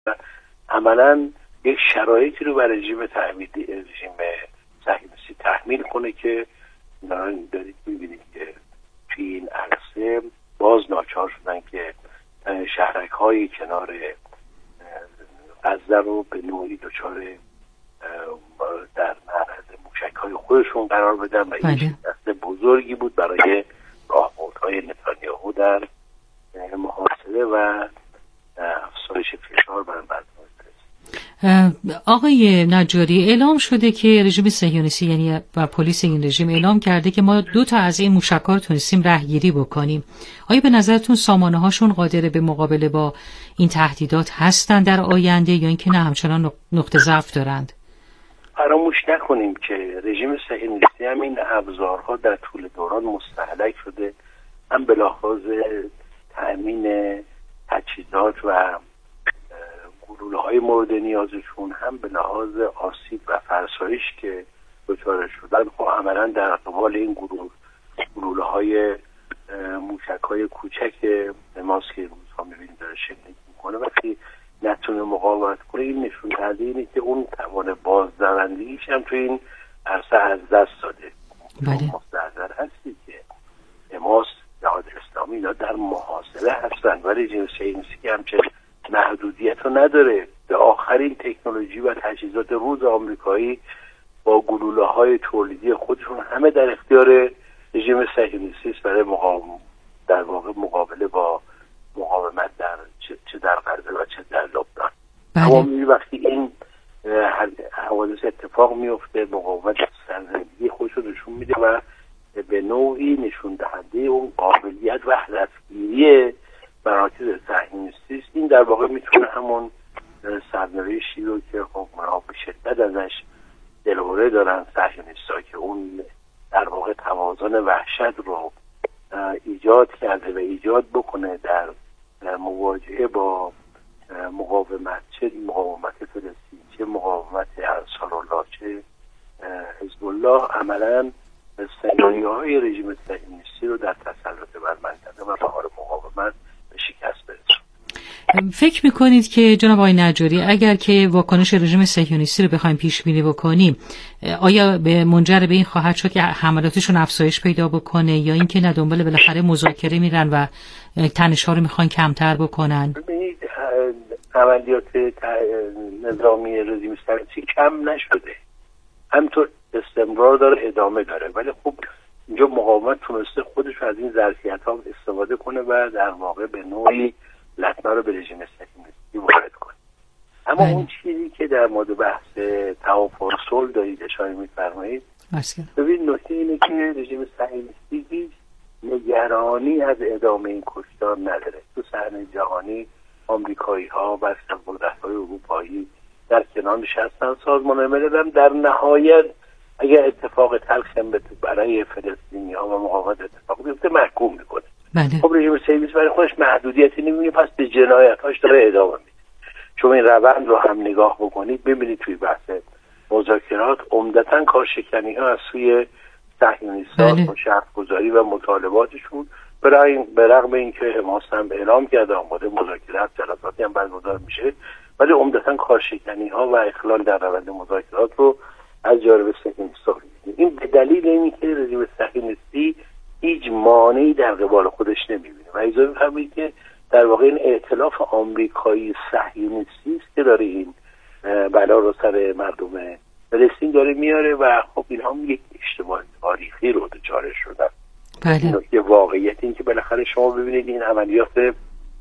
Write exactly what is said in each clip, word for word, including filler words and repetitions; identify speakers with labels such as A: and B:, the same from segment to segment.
A: عملاً یک شرایطی رو برای رژیم تحمیلی رژیم صهیونیستی تحمیل کنه که دارید می‌بینید که توی این عرصه باز ناچار شدن که شهرک‌های کنار غزه رو به نوعی دچار در معرض موشک‌های خودشون قرار بدن و این شکست بزرگی بود برای راهبردهای نتانیاهو در محاصره و افزایش فشار بر مردم.
B: آقای نجاری، اعلام شده که رژیم صهیونیستی یعنی و پلیس این رژیم اعلام کرده که ما دو تا از این موشک‌ها رو تونستیم رهگیری بکنیم. آیا به نظرتون سامانه هاشون قادر به مقابله با این تهدیدات هستن در آینده یا اینکه نه همچنان نقطه ضعف دارند؟
A: فراموش نکنیم که رژیم صهیونیستی هم این ابزارها در طول دوران مستهلک شده، هم به لحاظ تأمین تجهیزات و گلوله‌های مورد نیازشون، هم به لحاظ آسیب و فرسایش که دچار شدن. خب عملاً در قبال این گلوله گلوله‌های موشک‌های کوچک ماست که روزها می‌بینید داره شلیک می‌کنه، وقتی نتونه مقاومت کنه، این نشون دهنده اینه که اون توان بازدارندگیش هم تو این عرصه از دست داده.
B: بله.
A: مستحضر هستی که حماس، جهاد اسلامی اینا در محاصره هستن ولی رژیم صهیونیستی همچنین محدودیت رو نداره. به آخرین تکنولوژی و تجهیزات روز آمریکایی با گلوله های تولیدی خودشون همه در اختیار رژیم صهیونیستی است برای مقاوم در واقع مقابله با مقاومت در چه, چه در غزه و چه در لبنان. اما بله. وقتی این حوادث اتفاق میفته، مقاومت سرزندگی خودش رو نشون میده و به نوعی نشون دهنده اون قابلیت و هدفگیری مراکز صهیونیستی است. این در واقع میتونه همون سرنوشتی رو که خب ما به شدت ازش دلهره دارن صهیونیست‌ها که اون در واقع توازن وحشت رو ایجاد کرده و ایجاد بکنه در مواجهه با مقاومت، چه مقاومت فلسطین، چه مقاومت انصارالله، چه حزب الله، عملاً سناریوهای رژیم صهیونیستی رو در تسلط بر منطقه و بهار مقاومت به شکست برسونه.
B: فکر میکنید که جناب آقای نجاری اگر که واکنش رژیم صهیونیستی رو بخوایم پیش بینی بکنیم، آیا به منجر به این خواهد شد که حملاتشون افزایش پیدا بکنه یا اینکه نه دنبال بالاخره مذاکره میرن و تنش‌ها رو میخوان کمتر بکنن؟
A: ببینید عملیات نظامی رژیم صهیونیستی کم نشده، همینطور استمرار داره، ادامه داره، ولی خب اینجا مقاومت تونسته خودش از این ظرفیت ها استفاده کنه و در واقع به نوعی لطمه رو به رژیم صهیونیستی وارد کنه. اما اون چیزی که در مورد بحث توافق صلح دارید اشاره می‌فرمایید، ببین نکته اینه که رژیم صهیونیستی هیچ نگرانی از ادامه این کشتار نداره. تو صحنه جهانی آمریکایی‌ها و قدرت‌های اروپایی در کنار نشستن، سازمان ملل هم در نهایت اگر اتفاق تلخی برای فلسطینی‌ها و مقاومت اتفاق بیفته محکوم میکنه.
B: بله.
A: خب رژیم صهیونیستی برای خودش محدودیتی نمی‌بینه، پس به جنایت‌هاش داره ادامه میده. چون این روند رو هم نگاه بکنید ببینید توی بحث مذاکرات عمدتاً کارشکنی‌ها از سوی صهیونیست‌ها با شرط‌گذاری و مطالباتشون، برای به رغم اینکه حماس هم اعلام کرده آماده مذاکرات، جلساتی هم برگزار میشه، ولی عمدتاً کارشکنی‌ها و اخلال در روند مذاکرات رو از جانب صهیونیست‌ها می‌بینیم. این به دلیل اینکه رژیم صهیونیستی هیچ مانعی در قبال خودش نمی‌بینه و اجازه می‌فرمایید که در واقع این ائتلاف آمریکایی صهیونیستی است که داره این بلا رو سر مردم فلسطین داره میاره و خب اینها هم یک اشتباه تاریخی رو دچار شدن.
B: بله.
A: یه واقعیت این که بالاخره شما ببینید این عملیات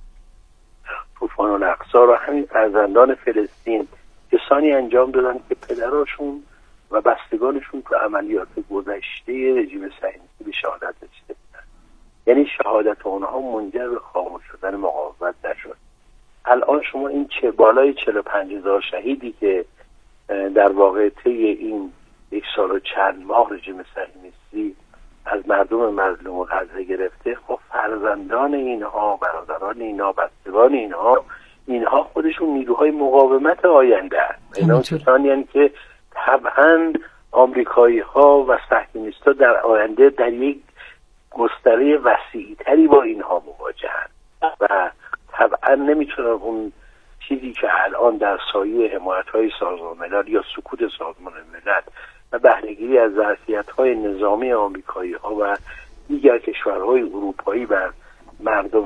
A: طوفان الاقصی رو همین فرزندان فلسطین کسانی انجام دادن که پدراشون و بستگانشون تو عملیات گذشته رژیم صهیونیستی به شهادت رسیده بودن. یعنی شهادت اونها منجر به خاموش شدن مقاومت نشد. الان شما این چه بالای چهل و پنج هزار شهیدی که در واقع طی این یک سال و چند ماه رژیم صهیونیستی از مردم مظلوم غزه گرفته، خب فرزندان اینها، برادران اینها، بستگان اینها اینها خودشون نیروهای مقاومت آینده هست. اینا کسانی هستند که طبعا آمریکایی ها و صهیونیست‌ها در آینده در یک گستره وسیع‌تری با اینها مواجهند و طبعا نمیتونن اون چیزی که الان در سایه حمایت‌های سازمان ملل یا سکوت سازمان ملل و بهره‌گیری از ظرفیت‌های نظامی آمریکایی‌ها و دیگر کشورهای اروپایی بر مردم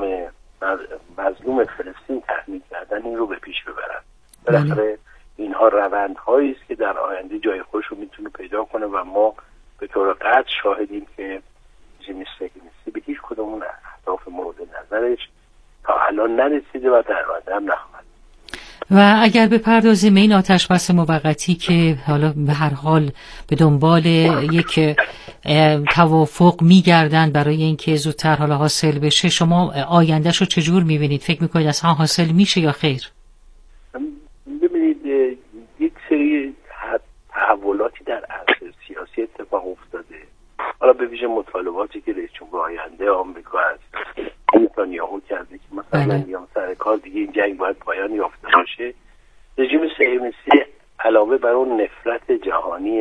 A: مظلوم فلسطین تحمیل کردن این رو به پیش ببرن. بالاخره اینها روندهایی است که در آینده جای خودش رو میتونه پیدا کنه و ما به طور قطع شاهدیم که جیمی سگینسی به هیچ کدوم اون اهداف مورد نظرش تا الان نرسیده و در آینده هم نخواهد.
B: و اگر بپردازیم این آتش بس موقتی که حالا به هر حال به دنبال یک توافق میگردند برای اینکه زودتر حالا حاصل بشه، شما آیندهش رو چجور میبینید؟ فکر میکنید اصلا حاصل میشه یا خیر؟
A: ببینید یک سری تحولاتی در عرصه سیاسی اتفاق افتاده، حالا به ویژه مطالباتی که رئیس جمهور آینده آمریکا از نتانیاهو کرده که مثلا میام سر کار دیگه این جنگ باید پایان یافته باشه. رژیم صهیونیستی علاوه بر اون نفرت جهانی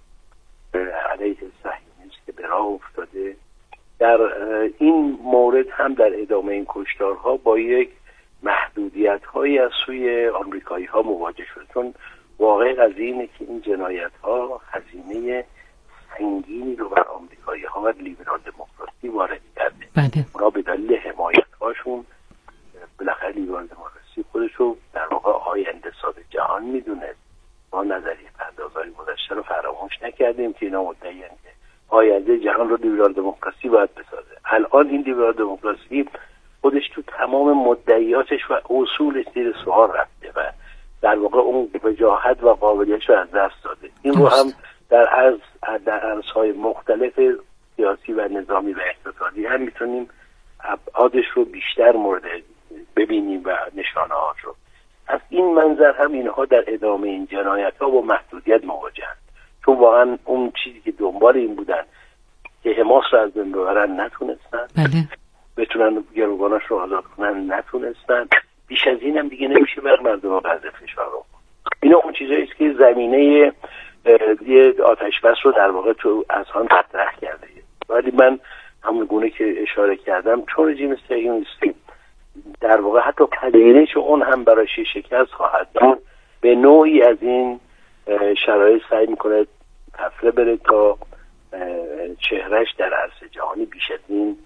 A: علیه صهیونیسم که به راه افتاده، در این مورد هم در ادامه این کشتارها با یک محدودیت‌هایی از سوی آمریکایی‌ها مواجه شد، چون واقع قضیه اینه که این جنایت‌ها هزینه سنگینی رو بر آمریکایی‌ها و لیبرال دموکراسی وارد کرده.
B: بله.
A: اونا به دلیل حمایت‌هاشون بالاخره لیبرال دموکراسی خودش رو در واقع آینده ساز جهان می‌دونه. ما نظریه پردازهای گذشته رو فراموش نکردیم که اینا مدعی‌اند که آینده جهان رو لیبرال دموکراسی باید بسازه. الان این لیبرال دموکراسی خودش تو تمام مدعیاتش و اصولش زیر سوال رفته و در واقع اون وجاهت و قابلیتش رو از دست داده. این رو هم در عرض در عرصه‌های مختلف سیاسی و نظامی و اقتصادی هم میتونیم ابعادش رو بیشتر مورد ببینیم و نشانه‌هاش رو. از این منظر هم اینها در ادامه این جنایت‌ها با محدودیت مواجهند، چون واقعا اون چیزی که دنبال این بودن که حماس رو از بین ببرن نتونستن،
B: بله.
A: بتونن گروگاناش رو آزاد کنن نتونستن، بیش از این هم دیگه نمیشه بر مردم غزه فشار رو. اینا اون چیزایی است که زمینه یه آتش بس رو در واقع تو اذهان مطرح کرده. ولی من همون گونه که اشاره کردم، چون رژیم صهیونیستی در واقع حتی پذیرش اون هم برای شکست خواهد داد، به نوعی از این شرایط سعی میکنه طفره بره تا چهرهش در عرصه جهانی بیش از این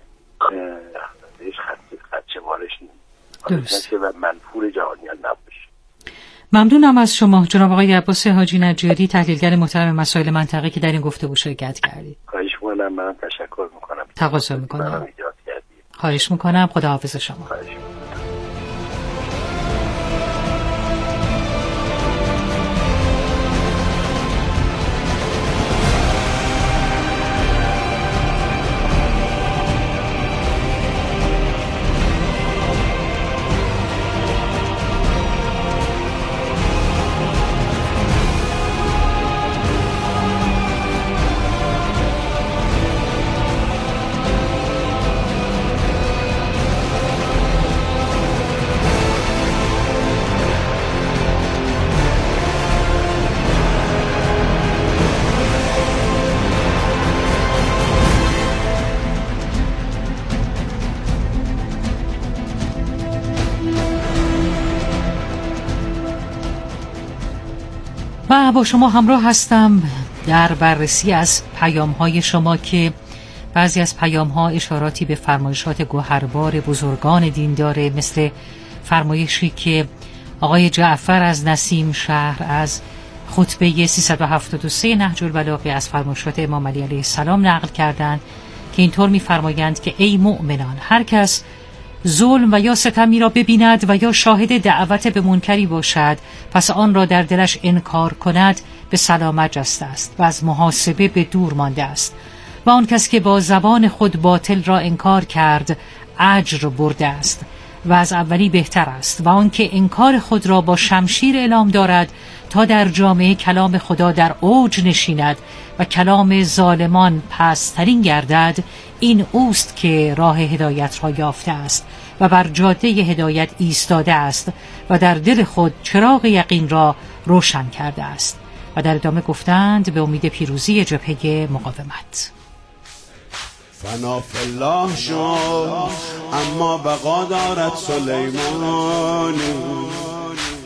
A: خدشه بارش نشه و منفور جهانیان نباشه.
B: ممنونم از شما جناب آقای عباس حاجی نجاری، تحلیلگر محترم مسائل منطقه که در این گفتگو شرکت کردید.
A: خواهش می‌کنم. من تشکر می‌کنم.
B: تقاضا می‌کنم. خواهش می‌کنم. خداحافظ شما.
A: خواهش می‌کنم.
B: و با شما همراه هستم در بررسی از پیام‌های شما که بعضی از پیام‌ها اشاراتی به فرمایشات گوهربار بزرگان دین داره، مثل فرمایشی که آقای جعفر از نسیم شهر از خطبه سیصد و هفتاد و سه نهج البلاغه از فرمایشات امام علی علیه السلام نقل کردند که اینطور می‌فرمایند که ای مؤمنان، هر کس ظلم و یا ستمی را ببیند و یا شاهد دعوت به منکری باشد، پس آن را در دلش انکار کند، به سلامت جسته است و از محاسبه به دور مانده است. و آن کس که با زبان خود باطل را انکار کرد، اجر برده است و از اولی بهتر است. و آن که انکار خود را با شمشیر اعلام دارد تا در جامعه کلام خدا در اوج نشیند و کلام ظالمان پست‌ترین گردد، این اوست که راه هدایت را یافته است و بر جاده هدایت ایستاده است و در دل خود چراغ یقین را روشن کرده است. و در ادامه گفتند به امید پیروزی جبهه مقاومت.
C: فنا فی الله شد اما بقا دارد سلیمانی،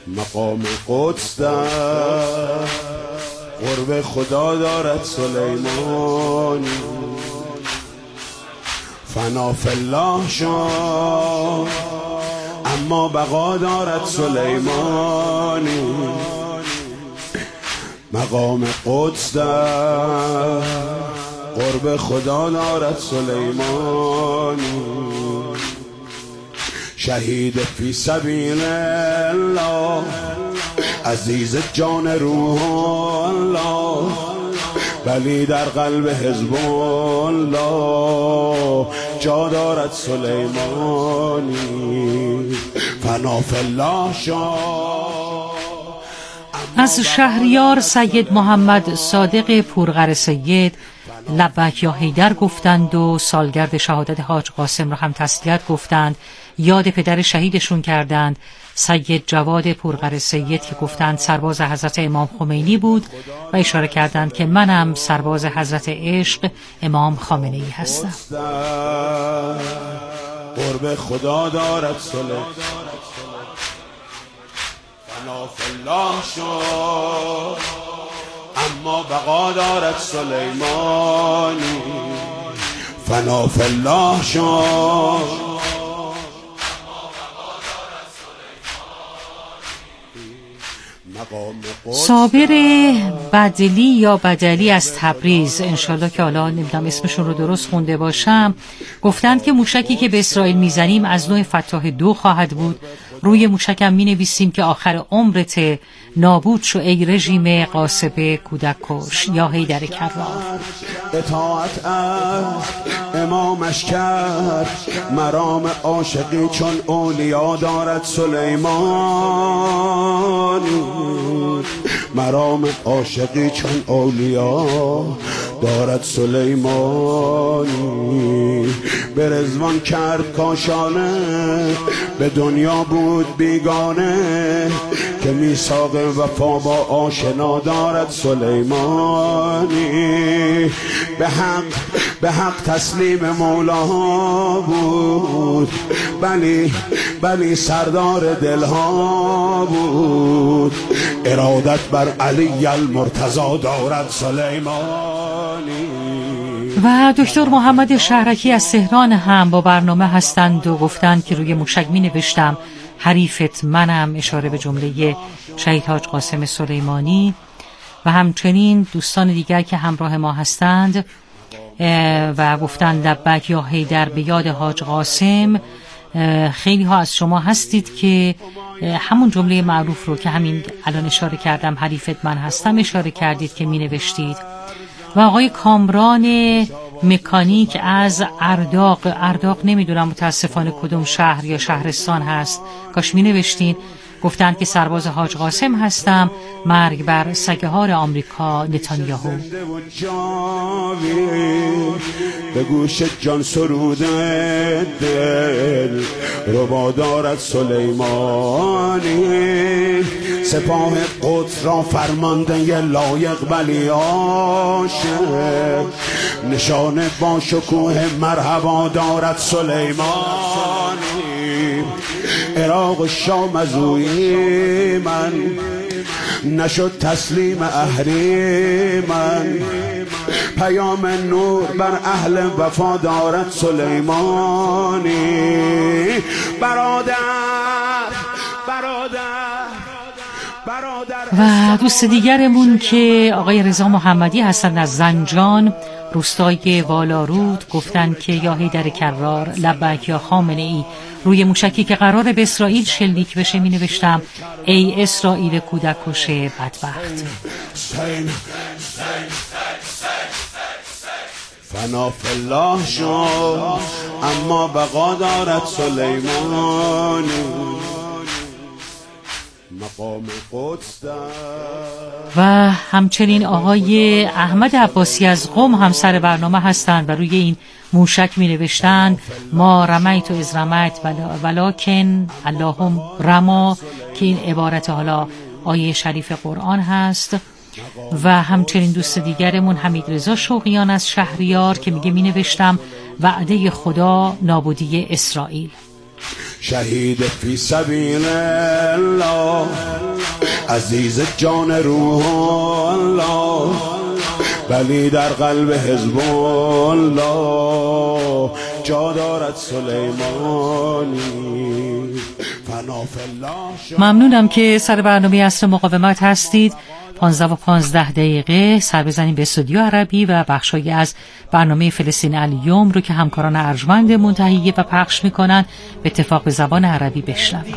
C: مقام قدس در قرب خدا دارد سلیمانی، فنا فی الله شد اما بقا دارد سلیمانی، مقام قدس در قرب خدا دارد سلیمانی، شهید فی سبیل الله عزیز جان روح الله، ولی در قلب حزب الله جا دارد سلیمانی، فنا فی الله شاه.
B: از شهریار سید محمد صادق پورغر سید لبک یا حیدر گفتند و سالگرد شهادت حاج قاسم را هم تسلیت گفتند، یاد پدر شهیدشون کردند سید جواد پورغر سید که گفتند سرباز حضرت امام خمینی بود و اشاره کردند که منم سرباز حضرت عشق امام خامنه ای هستم.
C: قرب خدا دارد سلیمان، فنا فی الله شد اما بقا دارد سلیمانی، فنا فی الله شد.
B: صابر بدلی یا بدلی از تبریز، انشالله که حالا نمیدونم اسمشون رو درست خونده باشم، گفتند که موشکی که به اسرائیل میزنیم از نوع فتاح دو خواهد بود. روی موشکم می نویسیم که آخر عمرت نابود شو ای رژیم غاصب کودک کش یا حیدر کرار.
C: اطاعت از امامش کرد مرام عاشقی چون اولیا دارد سلیمانی، مرام عاشقی چون اولیا دارد سلیمانی، به رضوان کرد کاشانه به دنیا بود بیگانه، که میثاق وفا با آشنا دارد سلیمانی، به حق به حق تسلیم مولا بود، بلی بلی سردار دلها بود، ارادت بر علی المرتضی دارد سلیمانی.
B: و دکتر محمد شهرکی از تهران هم با برنامه هستند و گفتند که روی موشک می نوشتم حریفت منم، اشاره به جمله شهید حاج قاسم سلیمانی. و همچنین دوستان دیگر که همراه ما هستند و گفتند لبک یا حیدر به یاد حاج قاسم. خیلی ها از شما هستید که همون جمله معروف رو که همین الان اشاره کردم حریفت من هستم اشاره کردید که می نوشتید. و آقای کامران مکانیک از ارداق، ارداق نمیدونم متاسفانه کدوم شهر یا شهرستان هست، کاش می نوشتین. گفتند که سرباز حاج قاسم هستم، مرگ بر سگهار آمریکا نتانیاهو.
C: به گوش جان سرود دل ربا دارد سلیمانی، سپاه قدس را فرمانده لایق بلی عاشق، نشانه با شکوه مرحبا دارد سلیمانی، عراق و شام از اوی من نشد تسلیم اهریمن، پیام نور بر اهل وفا دارد سلیمانی، برادر برادر
B: و دوست دیگرمون که آقای رضا محمدی هستند از زنجان روستای والارود گفتند که یا حیدر کرار لبک یا خامنه ای، روی موشکی که قراره به اسرائیل شلیک بشه می نوشتم ای اسرائیل کودک کشه بدبخت.
C: فنا فی الله شد اما بقا دارد سلیمانی، مقام قدس
B: و همچنین آقای احمد عباسی از قم هم سر برنامه هستند و روی این موشک می نوشتند ما رمیت و از رمیت ولکن اللهم رما، که این عبارت حالا آیه شریف قرآن هست. و همچنین دوست دیگرمون حمید رضا شوقیان از شهریار که میگه می نوشتم وعده خدا نابودی اسرائیل.
C: شهید فی سبیل الله عزیز جان روح الله، ولی در قلب حزب الله جا دارد سلیمانی.
B: ممنونم که سر برنامه عصر مقاومت هستید. پانزده و پانزده دقیقه سر بزنیم به استودیو عربی و بخشایی از برنامه فلسطین الیوم رو که همکاران ارجمند تهیه و پخش میکنن به اتفاق به زبان عربی بشنویم.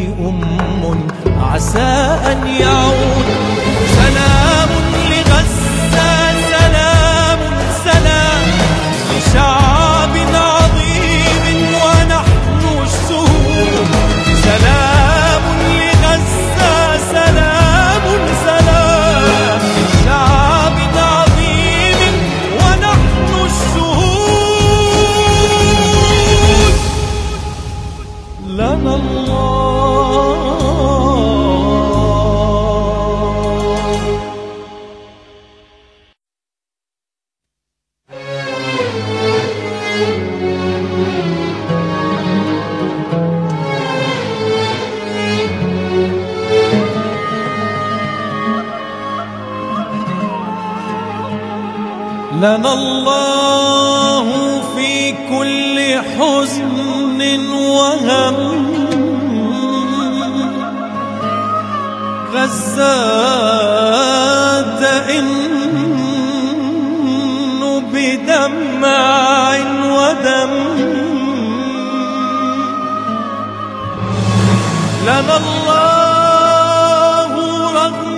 D: عسى أن يعود سلام لغزة، سلام سلام لشعب عظيم ونحن الشهود، سلام لغزة، سلام سلام لشعب عظيم ونحن الشهود. لنا الله لنا الله في كل حزن وهم، غزة تئن بدمع ودم. لنا الله رغم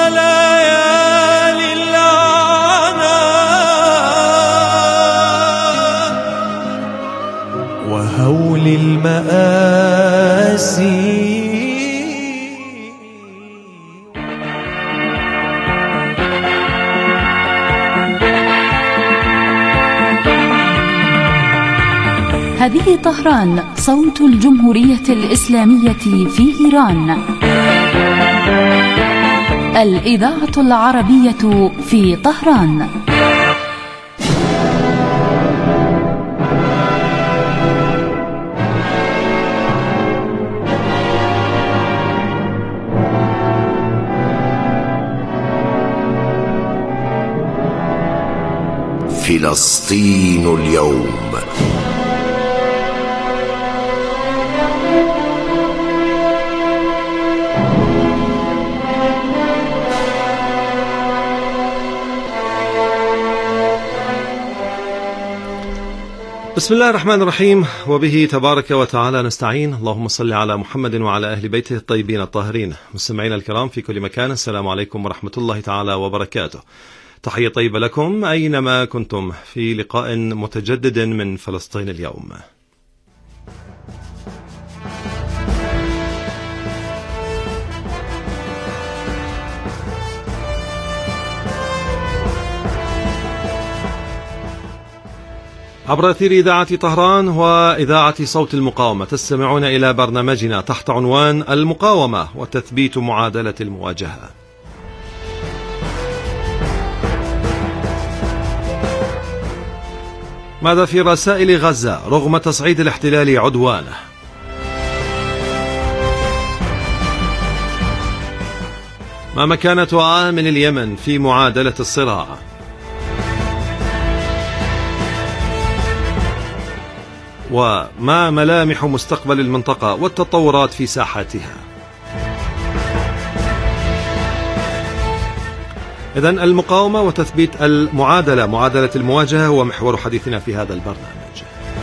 D: ليالي العناء وهول المآسي.
E: هذه طهران، صوت الجمهورية الإسلامية في إيران. الإذاعة العربية في طهران.
F: فلسطين اليوم.
G: بسم الله الرحمن الرحيم، وبه تبارك وتعالى نستعين. اللهم صل على محمد وعلى أهل بيته الطيبين الطاهرين. مستمعينا الكرام في كل مكان، السلام عليكم ورحمة الله تعالى وبركاته. تحية طيبة لكم أينما كنتم في لقاء متجدد من فلسطين اليوم. عبر أثير إذاعة طهران وإذاعة صوت المقاومة تستمعون إلى برنامجنا تحت عنوان المقاومة وتثبيت معادلة المواجهة. ماذا في رسائل غزة رغم تصعيد الاحتلال عدوانه؟ ما مكانة عامل اليمن في معادلة الصراع؟ وما ملامح مستقبل المنطقة والتطورات في ساحاتها؟ إذن المقاومة وتثبيت المعادلة، معادلة المواجهة، هو محور حديثنا في هذا البرنامج.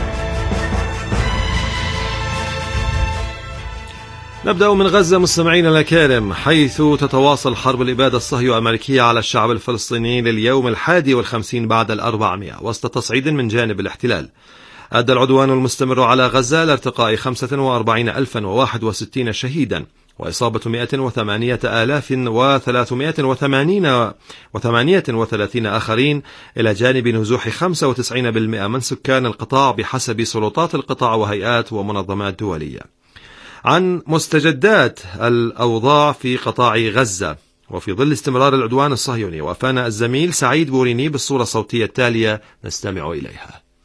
G: نبدأ من غزة مستمعين الكرام، حيث تتواصل حرب الإبادة الصهيونية الأمريكية على الشعب الفلسطيني لليوم الحادي والخمسين بعد الأربعمائة وسط تصعيد من جانب الاحتلال. أدى العدوان المستمر على غزة لارتقاء خمسة وأربعين ألفا وواحد وستين شهيدا وإصابة مئة وثمانية آلاف وثلاثمائة وثمانية وثلاثين آخرين، إلى جانب نزوح خمسة وتسعين بالمئة من سكان القطاع بحسب سلطات القطاع وهيئات ومنظمات دولية. عن مستجدات الأوضاع في قطاع غزة وفي ظل استمرار العدوان الصهيوني، وافانا الزميل سعيد بوريني بالصورة الصوتية التالية، نستمع إليها.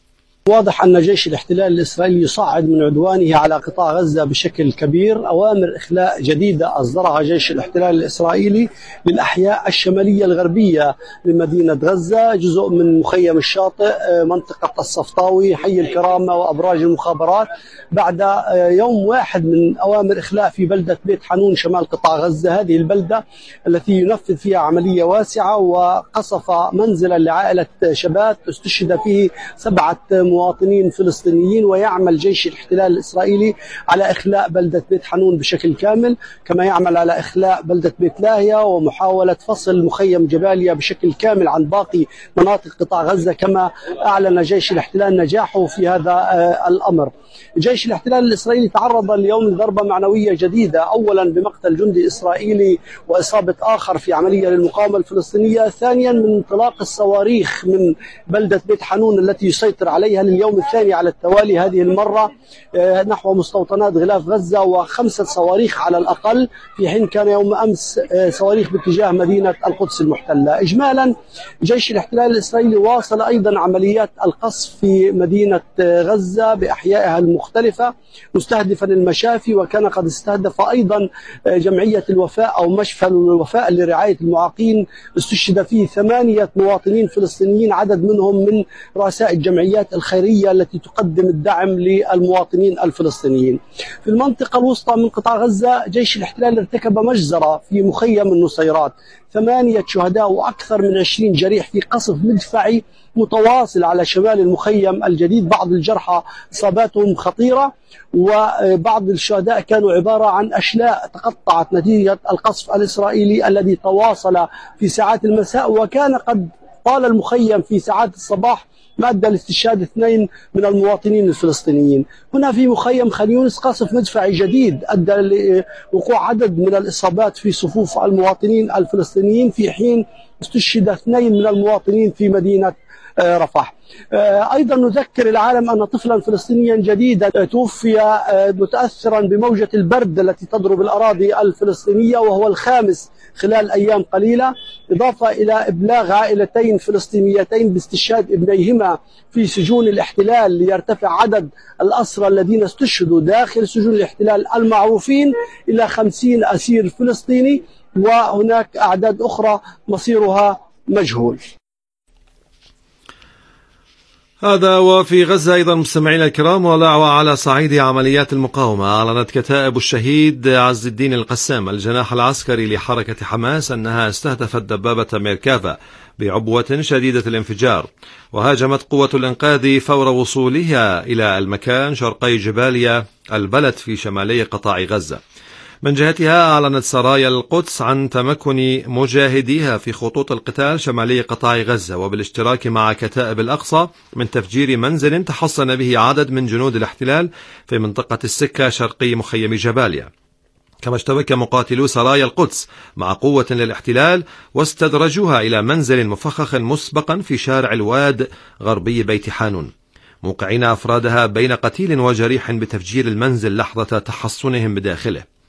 H: واضح أن جيش الاحتلال الإسرائيلي يصعد من عدوانه على قطاع غزة بشكل كبير. أوامر إخلاء جديدة أصدرها جيش الاحتلال الإسرائيلي للأحياء الشمالية الغربية لمدينة غزة، جزء من مخيم الشاطئ، منطقة الصفطاوي، حي الكرامة وأبراج المخابرات، بعد يوم واحد من أوامر إخلاء في بلدة بيت حانون شمال قطاع غزة. هذه البلدة التي ينفذ فيها عملية واسعة، وقصف منزلا لعائلة شباب استشهد فيه سبعة مواطنين فلسطينيين، ويعمل جيش الاحتلال الإسرائيلي على إخلاء بلدة بيت حانون بشكل كامل، كما يعمل على إخلاء بلدة بيت لاهيا ومحاولة فصل مخيم جباليا بشكل كامل عن باقي مناطق قطاع غزة، كما أعلن جيش الاحتلال نجاحه في هذا الأمر. جيش الاحتلال الإسرائيلي تعرض اليوم لضربة معنوية جديدة، أولا بمقتل جندي إسرائيلي وإصابة آخر في عملية للمقاومة الفلسطينية، ثانيا من انطلاق الصواريخ من بلدة بيت حانون التي يسيطر عليها لليوم الثاني على التوالي هذه المرة نحو مستوطنات غلاف غزة، وخمسة صواريخ على الأقل، في حين كان يوم أمس صواريخ باتجاه مدينة القدس المحتلة. إجمالا جيش الاحتلال الإسرائيلي واصل أيضا عمليات القصف في مدينة غزة بأحيائها المختلفة مستهدفا المشافي، وكان قد استهدف أيضا جمعية الوفاء أو مشفى الوفاء لرعاية المعاقين، استشهد فيه ثمانية مواطنين فلسطينيين، عدد منهم من رؤساء الجمعيات الخيرية التي تقدم الدعم للمواطنين الفلسطينيين. في المنطقة الوسطى من قطاع غزة جيش الاحتلال ارتكب مجزرة في مخيم النصيرات، ثمانية شهداء وأكثر من عشرين جريح في قصف مدفعي متواصل على شمال المخيم الجديد. بعض الجرحى إصاباتهم خطيرة، وبعض الشهداء كانوا عبارة عن أشلاء تقطعت نتيجة القصف الإسرائيلي الذي تواصل في ساعات المساء، وكان قد طال المخيم في ساعات الصباح، ما أدى لاستشهاد اثنين من المواطنين الفلسطينيين. هنا في مخيم خان يونس قصف مدفعي جديد أدى لوقوع عدد من الإصابات في صفوف المواطنين الفلسطينيين، في حين استشهد اثنين من المواطنين في مدينة رفح. أيضا نذكر العالم أن طفلا فلسطينيا جديدا توفي متأثرا بموجة البرد التي تضرب الأراضي الفلسطينية، وهو الخامس خلال أيام قليلة، إضافة إلى إبلاغ عائلتين فلسطينيتين باستشهاد ابنيهما في سجون الاحتلال، ليرتفع عدد الأسرى الذين استشهدوا داخل سجون الاحتلال المعروفين إلى خمسين أسير فلسطيني، وهناك أعداد أخرى مصيرها مجهول.
G: هذا وفي غزة أيضا مستمعينا الكرام، ولعوة على صعيد عمليات المقاومة. أعلنت كتائب الشهيد عز الدين القسام الجناح العسكري لحركة حماس أنها استهدفت دبابة ميركافا بعبوة شديدة الانفجار، وهاجمت قوة الإنقاذ فور وصولها إلى المكان شرقي جباليا البلد في شمالي قطاع غزة. من جهتها أعلنت سرايا القدس عن تمكن مجاهديها في خطوط القتال شمالي قطاع غزة، وبالاشتراك مع كتائب الأقصى من تفجير منزل تحصن به عدد من جنود الاحتلال في منطقة السكة شرقي مخيم جباليا. كما اشتبك مقاتلو سرايا القدس مع قوة للاحتلال واستدرجوها إلى منزل مفخخ مسبقا في شارع الواد غربي بيت حانون، موقعين أفرادها بين قتيل وجريح بتفجير المنزل لحظة تحصنهم بداخله.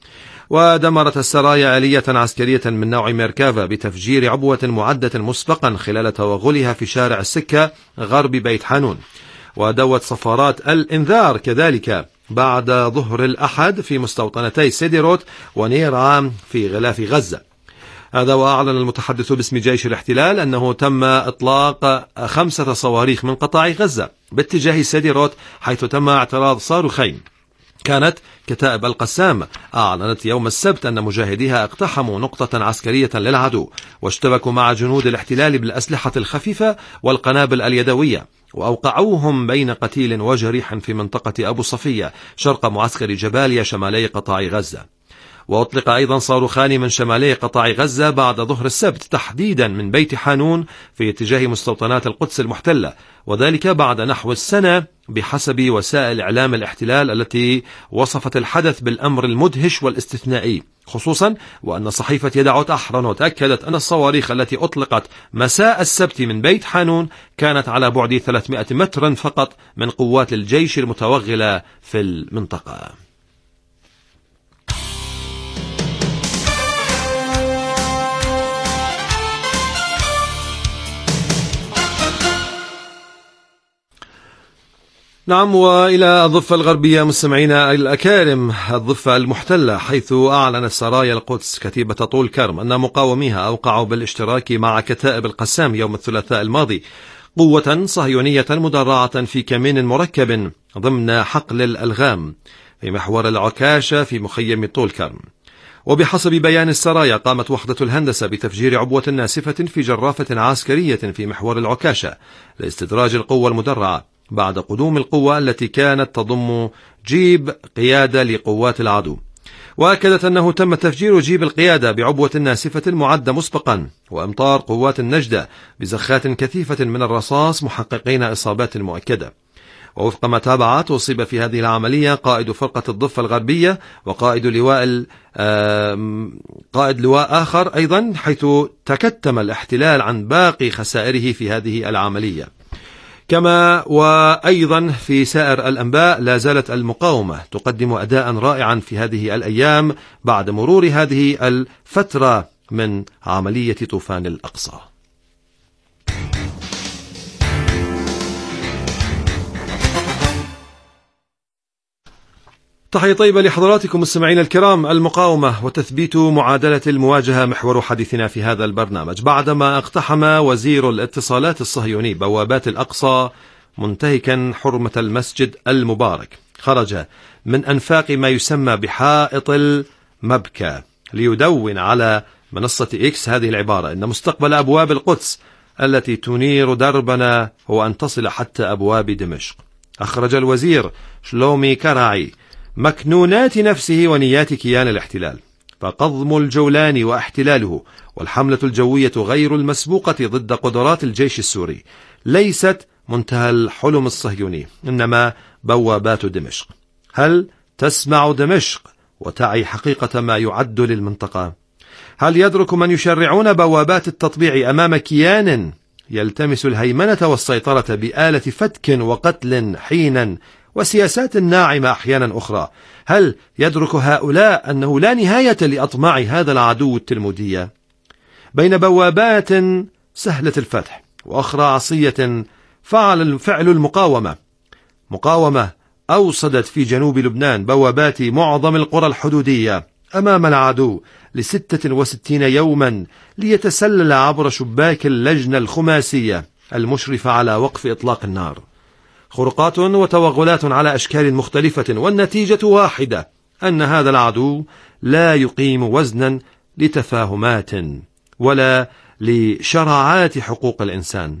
G: ودمرت السرايا آلية عسكرية من نوع ميركافا بتفجير عبوة معدة مسبقا خلال توغلها في شارع السكة غرب بيت حانون. ودوت صفارات الإنذار كذلك بعد ظهر الأحد في مستوطنتي سيديروت ونير عام في غلاف غزة. هذا وأعلن المتحدث باسم جيش الاحتلال أنه تم إطلاق خمسة صواريخ من قطاع غزة باتجاه سيديروت، حيث تم اعتراض صاروخين. كانت كتائب القسام أعلنت يوم السبت أن مجاهديها اقتحموا نقطة عسكرية للعدو واشتبكوا مع جنود الاحتلال بالأسلحة الخفيفة والقنابل اليدوية، وأوقعوهم بين قتيل وجريح في منطقة أبو صفية شرق معسكر جباليا شمالي قطاع غزة. وأطلق أيضا صاروخان من شمالي قطاع غزة بعد ظهر السبت تحديدا من بيت حانون في اتجاه مستوطنات القدس المحتلة، وذلك بعد نحو السنة بحسب وسائل إعلام الاحتلال التي وصفت الحدث بالأمر المدهش والاستثنائي، خصوصا وأن صحيفة يدعوت أحرنوت أكدت أن الصواريخ التي أطلقت مساء السبت من بيت حانون كانت على بعد ثلاثمائة متر فقط من قوات الجيش المتوغلة في المنطقة. نعم، وإلى الضفة الغربية مستمعينا الأكارم، الضفة المحتلة، حيث أعلنت سرايا القدس كتيبة طول كرم أن مقاوميها أوقعوا بالاشتراك مع كتائب القسام يوم الثلاثاء الماضي قوة صهيونية مدرعة في كمين مركب ضمن حقل الألغام في محور العكاشة في مخيم طول كرم. وبحسب بيان السرايا قامت وحدة الهندسة بتفجير عبوة ناسفة في جرافة عسكرية في محور العكاشة لاستدراج القوة المدرعة بعد قدوم القوة التي كانت تضم جيب قيادة لقوات العدو. وأكدت أنه تم تفجير جيب القيادة بعبوة ناسفة معدة مسبقا وإمطار قوات النجدة بزخات كثيفة من الرصاص محققين إصابات مؤكدة. ووفق ما تابعت أصيب في هذه العملية قائد فرقة الضفة الغربية وقائد لواء قائد لواء آخر أيضا، حيث تكتم الاحتلال عن باقي خسائره في هذه العملية. كما وأيضا في سائر الأنباء لا زالت المقاومة تقدم أداء رائعا في هذه الأيام بعد مرور هذه الفترة من عملية طوفان الأقصى. تحية طيبة لحضراتكم مستمعينا الكرام. المقاومة وتثبيت معادلة المواجهة محور حديثنا في هذا البرنامج بعدما اقتحم وزير الاتصالات الصهيوني بوابات الأقصى منتهكا حرمة المسجد المبارك. خرج من أنفاق ما يسمى بحائط المبكى ليدون على منصة إكس هذه العبارة: إن مستقبل أبواب القدس التي تنير دربنا هو أن تصل حتى أبواب دمشق. أخرج الوزير شلومي كراعي مكنونات نفسه ونيات كيان الاحتلال، فقضم الجولان واحتلاله والحملة الجوية غير المسبوقة ضد قدرات الجيش السوري ليست منتهى الحلم الصهيوني، إنما بوابات دمشق. هل تسمع دمشق وتعي حقيقة ما يعد للمنطقة؟ هل يدرك من يشرعون بوابات التطبيع أمام كيان يلتمس الهيمنة والسيطرة بآلة فتك وقتل حينا وسياسات ناعمة أحيانا أخرى؟ هل يدرك هؤلاء أنه لا نهاية لأطماع هذا العدو التلمودية؟ بين بوابات سهلة الفتح وأخرى عصية فعل فعل المقاومة. مقاومة أوصدت في جنوب لبنان بوابات معظم القرى الحدودية أمام العدو لستة وستين يوما ليتسلل عبر شباك اللجنة الخماسية المشرفة على وقف إطلاق النار. خرقات وتوغلات على أشكال مختلفة، والنتيجة واحدة: أن هذا العدو لا يقيم وزنا لتفاهمات ولا لشرعات حقوق الإنسان.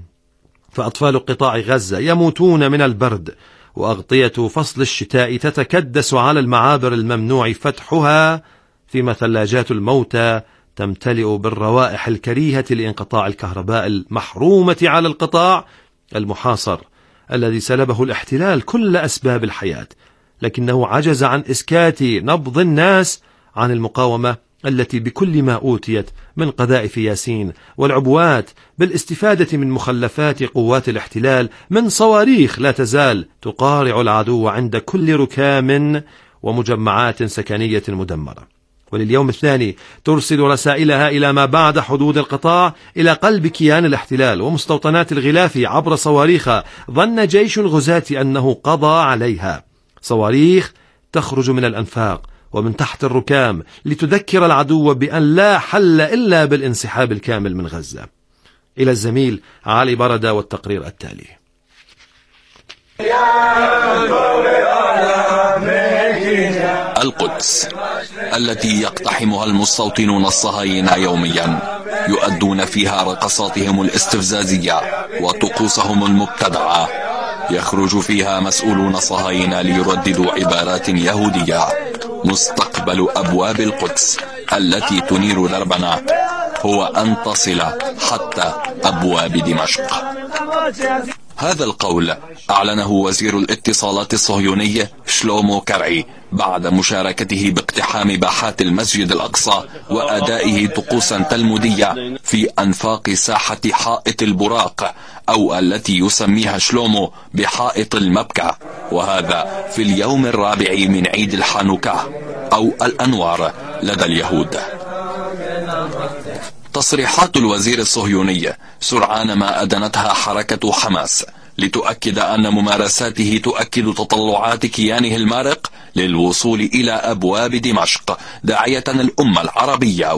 G: فأطفال قطاع غزة يموتون من البرد، وأغطية فصل الشتاء تتكدس على المعابر الممنوع فتحها، فيما ثلاجات الموتى تمتلئ بالروائح الكريهة لانقطاع الكهرباء المحرومة على القطاع المحاصر الذي سلبه الاحتلال كل أسباب الحياة، لكنه عجز عن إسكات نبض الناس عن المقاومة التي بكل ما أوتيت من قذائف ياسين والعبوات، بالاستفادة من مخلفات قوات الاحتلال من صواريخ لا تزال تقارع العدو عند كل ركام ومجمعات سكنية مدمرة. ولليوم الثاني ترسل رسائلها إلى ما بعد حدود القطاع، إلى قلب كيان الاحتلال ومستوطنات الغلاف عبر صواريخ ظن جيش الغزاة أنه قضى عليها، صواريخ تخرج من الأنفاق ومن تحت الركام لتذكر العدو بأن لا حل إلا بالانسحاب الكامل من غزة. إلى الزميل علي بردة والتقرير التالي.
I: القدس التي يقتحمها المستوطنون الصهاينة يوميا يؤدون فيها رقصاتهم الاستفزازية وطقوسهم المبتدعة، يخرج فيها مسؤولون صهاينة ليرددوا عبارات يهودية. مستقبل أبواب القدس التي تنير دربنا هو أن تصل حتى أبواب دمشق. هذا القول أعلنه وزير الاتصالات الصهيوني شلومو كرعي بعد مشاركته باقتحام باحات المسجد الأقصى وأدائه طقوسا تلمودية في أنفاق ساحة حائط البراق، أو التي يسميها شلومو بحائط المبكى، وهذا في اليوم الرابع من عيد الحانوكا أو الأنوار لدى اليهود. تصريحات الوزير الصهيوني سرعان ما أدنتها حركة حماس لتؤكد أن ممارساته تؤكد تطلعات كيانه المارق للوصول إلى أبواب دمشق، داعية الأمة العربية